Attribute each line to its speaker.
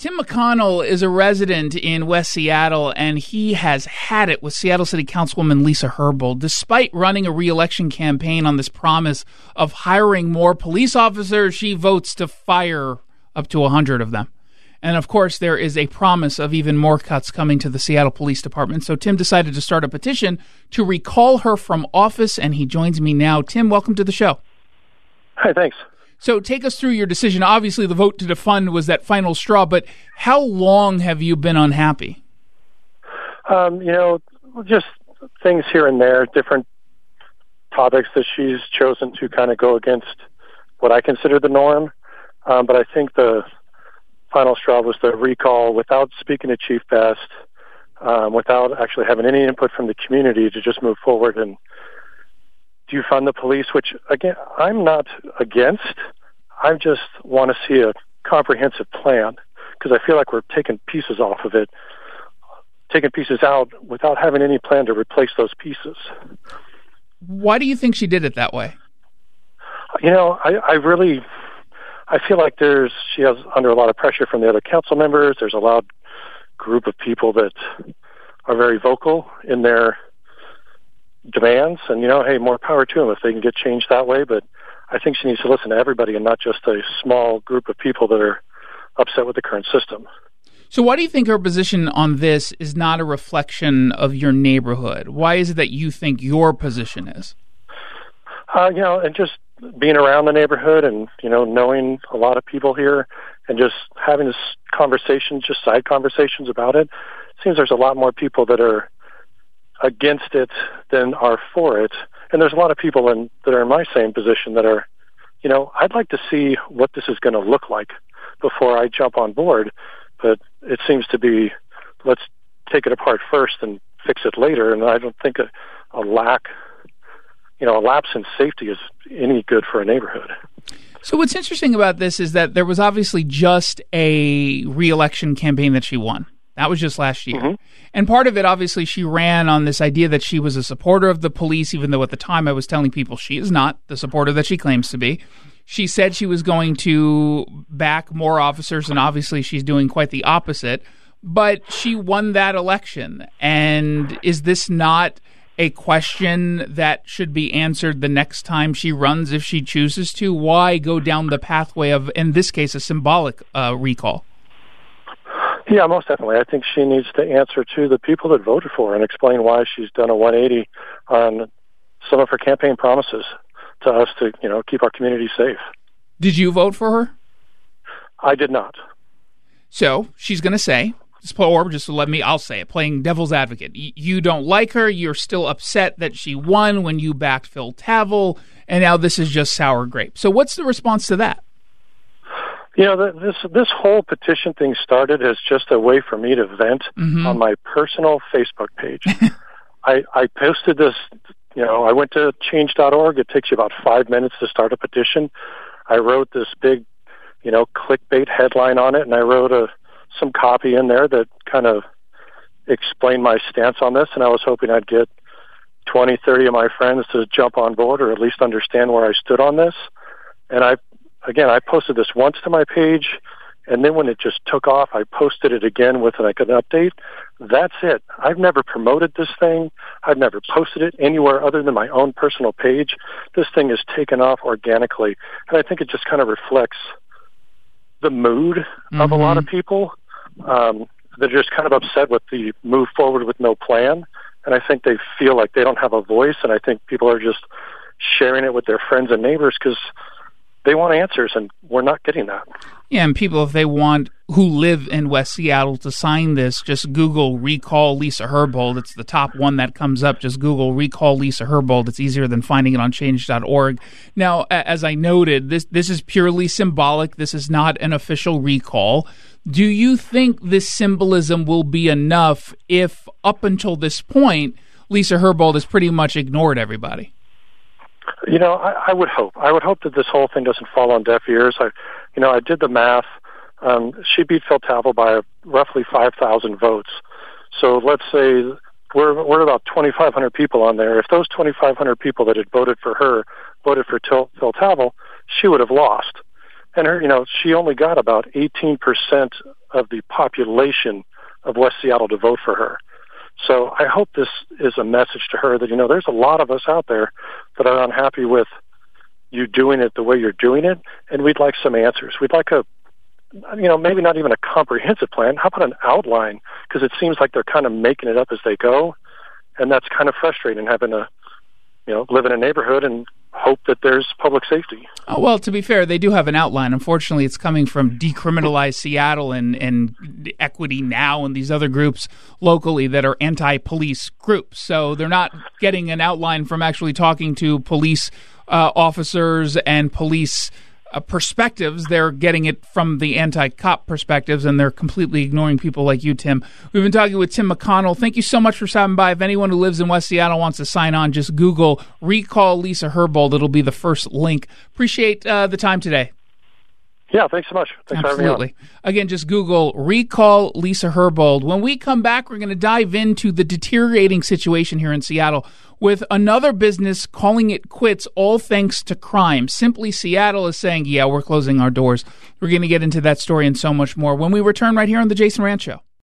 Speaker 1: Tim McConnell is a resident in West Seattle, and he has had it with Seattle City Councilwoman Lisa Herbold. Despite running a re-election campaign on this promise of hiring more police officers, she votes to fire up to 100 of them. And, of course, there is a promise of even more cuts coming to the Seattle Police Department. So Tim decided to start a petition to recall her from office, and he joins me now. Tim, welcome to the show.
Speaker 2: Hi, thanks.
Speaker 1: So take us through your decision. Obviously, the vote to defund was that final straw, but how long have you been unhappy?
Speaker 2: Just things here and there, different topics that she's chosen to kind of go against what I consider the norm. But I think the final straw was the recall without speaking to Chief Best, without actually having any input from the community to just move forward and defund the police, which, again, I'm not against. I just want to see a comprehensive plan because I feel like we're taking pieces off of it, taking pieces out without having any plan to replace those pieces.
Speaker 1: Why do you think she did it that way?
Speaker 2: I feel like she has under a lot of pressure from the other council members. There's a loud group of people that are very vocal in their demands, and hey, more power to them if they can get change that way. But I think she needs to listen to everybody and not just a small group of people that are upset with the current system.
Speaker 1: So why do you think her position on this is not a reflection of your neighborhood? Why is it that you think your position is?
Speaker 2: And just being around the neighborhood and, knowing a lot of people here and just having this conversation, just side conversations about it, seems there's a lot more people that are against it than are for it. And there's a lot of people that are in my same position that are, I'd like to see what this is going to look like before I jump on board. But it seems to be, let's take it apart first and fix it later. And I don't think a lapse in safety is any good for a neighborhood.
Speaker 1: So what's interesting about this is that there was obviously just a re-election campaign that she won. That was just last year. Mm-hmm. And part of it, obviously, she ran on this idea that she was a supporter of the police, even though at the time I was telling people she is not the supporter that she claims to be. She said she was going to back more officers, and obviously she's doing quite the opposite. But she won that election. And is this not a question that should be answered the next time she runs if she chooses to? Why go down the pathway of, in this case, a symbolic recall?
Speaker 2: Yeah, most definitely. I think she needs to answer to the people that voted for her and explain why she's done a 180 on some of her campaign promises to us to, keep our community safe.
Speaker 1: Did you vote for her?
Speaker 2: I did not.
Speaker 1: So she's going to say, or just I'll say it, playing devil's advocate. You don't like her. You're still upset that she won when you backed Phil Tavel, and now this is just sour grape. So what's the response to that?
Speaker 2: This whole petition thing started as just a way for me to vent on my personal Facebook page. I posted this, I went to change.org. It takes you about 5 minutes to start a petition. I wrote this big, clickbait headline on it, and I wrote some copy in there that kind of explained my stance on this, and I was hoping I'd get 20, 30 of my friends to jump on board or at least understand where I stood on this. And I posted this once to my page, and then when it just took off, I posted it again with an update. That's it. I've never promoted this thing. I've never posted it anywhere other than my own personal page. This thing is taken off organically, and I think it just kind of reflects the mood of a lot of people that are just kind of upset with the move forward with no plan. And I think they feel like they don't have a voice, and I think people are just sharing it with their friends and neighbors because they want answers, and we're not getting that.
Speaker 1: Yeah, and people, if they want, who live in West Seattle to sign this, just Google recall Lisa Herbold. It's the top one that comes up. Just Google recall Lisa Herbold. It's easier than finding it on change.org. Now, as I noted, this is purely symbolic. This is not an official recall. Do you think this symbolism will be enough if, up until this point, Lisa Herbold has pretty much ignored everybody?
Speaker 2: I would hope. I would hope that this whole thing doesn't fall on deaf ears. I did the math. She beat Phil Tavel by roughly 5,000 votes. So let's say we're about 2,500 people on there. If those 2,500 people that had voted for her voted for Phil Tavel, she would have lost. And she only got about 18% of the population of West Seattle to vote for her. So I hope this is a message to her that, there's a lot of us out there that are unhappy with you doing it the way you're doing it, and we'd like some answers. We'd like maybe not even a comprehensive plan. How about an outline? Because it seems like they're kind of making it up as they go, and that's kind of frustrating, having to, live in a neighborhood and hope that there's public safety.
Speaker 1: Oh, well, to be fair, they do have an outline. Unfortunately, it's coming from Decriminalize Seattle and Equity Now and these other groups locally that are anti-police groups. So they're not getting an outline from actually talking to police officers and police perspectives. They're getting it from the anti-cop perspectives, and they're completely ignoring people like you, Tim. We've been talking with Tim McConnell. Thank you so much for stopping by. If anyone who lives in West Seattle wants to sign on, just Google Recall Lisa Herbold. It'll be the first link. Appreciate the time today.
Speaker 2: Yeah, thanks so much. Thanks for having me on.
Speaker 1: Again, just Google Recall Lisa Herbold. When we come back, we're going to dive into the deteriorating situation here in Seattle with another business calling it quits, all thanks to crime. Simply Seattle is saying, yeah, we're closing our doors. We're going to get into that story and so much more when we return right here on The Jason Rantz Show.